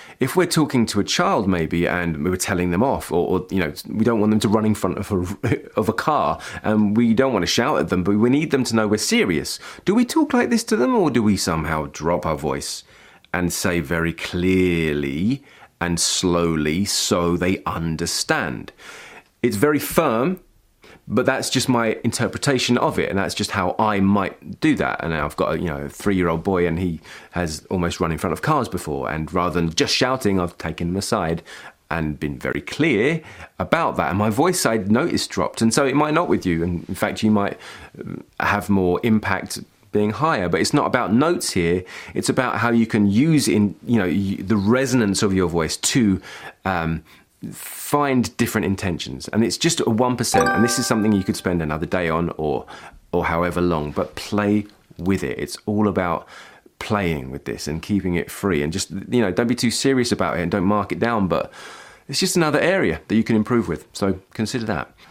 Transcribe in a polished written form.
if we're talking to a child maybe and we're telling them off, or you know, we don't want them to run in front of a car, and we don't want to shout at them, but we need them to know we're serious. Do we talk like this to them, or do we somehow drop our voice and say very clearly and slowly so they understand? It's very firm, but that's just my interpretation of it, and that's just how I might do that. And I've got a 3-year-old boy, and he has almost run in front of cars before, and rather than just shouting, I've taken him aside and been very clear about that. And my voice, I'd noticed, dropped, and so it might not with you, and in fact you might have more impact being higher. But it's not about notes here, it's about how you can use the resonance of your voice to find different intentions. And it's just a 1%, and this is something you could spend another day on, or however long, but play with it. It's all about playing with this and keeping it free, and just don't be too serious about it and don't mark it down, but it's just another area that you can improve with, so consider that.